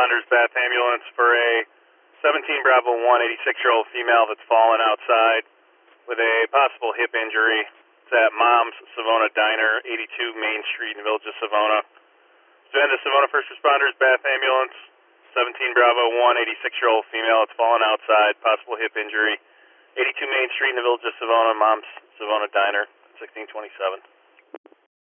responders, Bath Ambulance, for a 17 Bravo 1 86-year-old female that's fallen outside with a possible hip injury. It's at Mom's Savona Diner, 82 Main Street in the village of Savona. Send to Savona First Responders, Bath Ambulance, 17 Bravo 1 86-year-old female that's fallen outside, possible hip injury, 82 Main Street in the village of Savona, Mom's Savona Diner, 1627.